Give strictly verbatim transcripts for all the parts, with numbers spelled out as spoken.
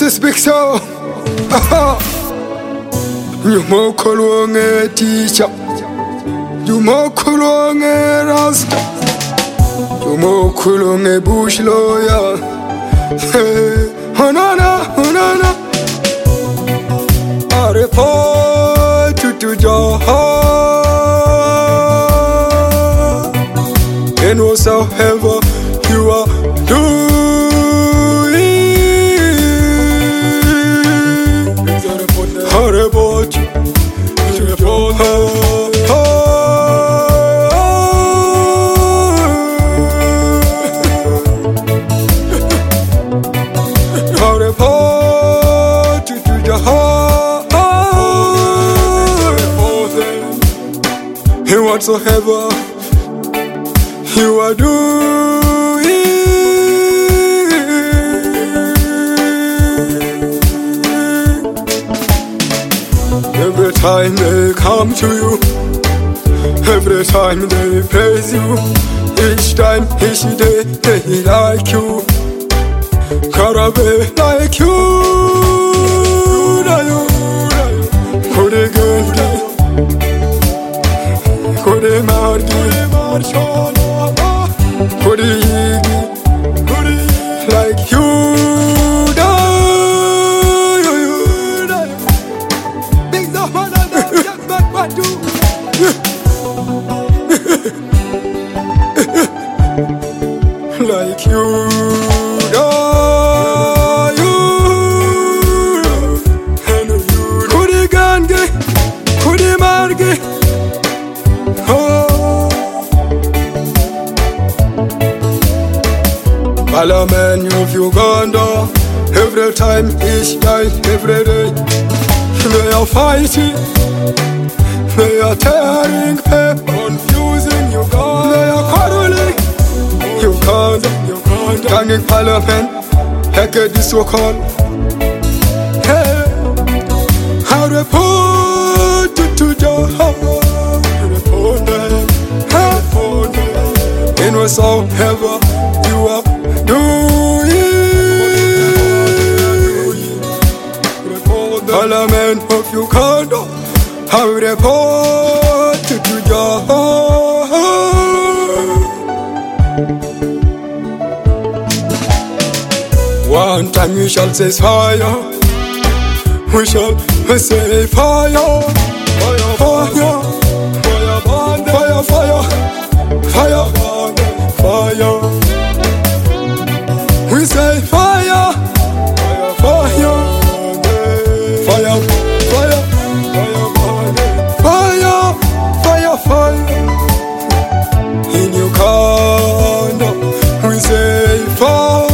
is big so. You more long a teacher. You more long a rasta. You more long a bush lawyer. Hey, honana, honana. I report you to your heart. And whatsoever you are doing. I report you to your heart. I report you to your heart. And whatsoever you are doing, every time they come to you, every time they praise you, each time, each day they like you, Karabe like you, Kode Gandhi, Kode Margi, Kode Yigi, like you. Like you, da, you, and you, Kudi Gange, Kudi Marge, oh, Parliament of Uganda, every time, each night, every day, they are fighting, they are tearing paper, confusing Uganda, they are quarreling. Uganda, Uganda, ganging parliament, heck this so called. Hey, I report you to your heart. Report them, report them. In whatsoever you are doing, Parliament of Uganda, I report you to your heart. One time we shall say fire, we shall say fire, fire, fire, fire, fire, fire, fire. We say fire, fire, fire, fire, fire, fire, fire. In Uganda, we say fire.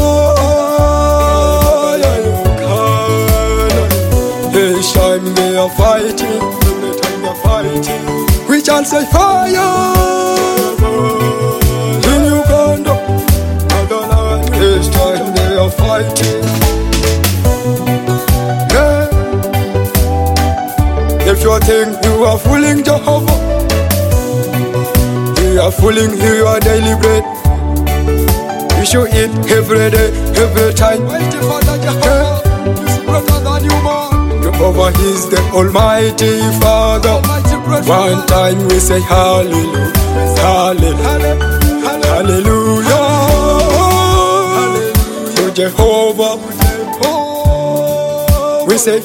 They are fighting, every time they are fighting, we shall say fire in Uganda. This time they are fighting. Yeah. If you think you are fooling Jehovah, you are fooling your daily bread. You should eat every day, every time. Yeah. Jehovah is the Almighty Father. One time we say hallelujah, hallelujah, hallelujah to Jehovah. We say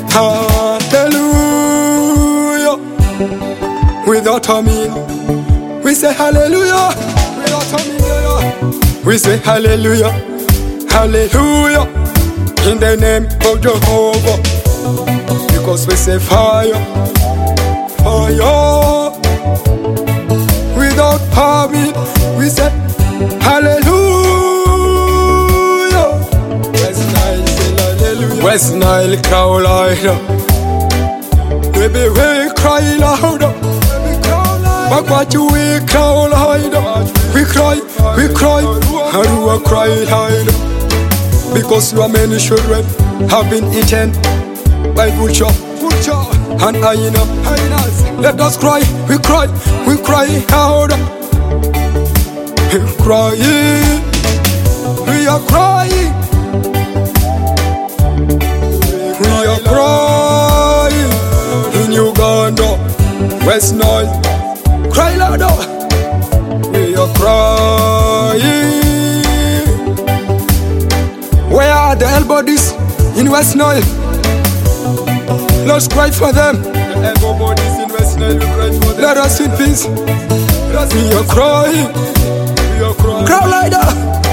hallelujah without a mean. We say hallelujah without a mean. We say hallelujah, hallelujah in the name of Jehovah. Because we say fire, fire, without permit, we say hallelujah. West Nile say hallelujah. West Nile cry louder, baby we cry louder. But what you we cry louder, we cry, we cry, and we will cry louder. Because your many children have been eaten by vulture, vulture and hyena, hyenas. Let us cry, we cry, we cry out. We crying, we are crying. evil bodies in West Nile. Let's cry for them. The evil bodies in West Nile, we cry for them. Let us in peace. We are crying. We are crying. Cry like that.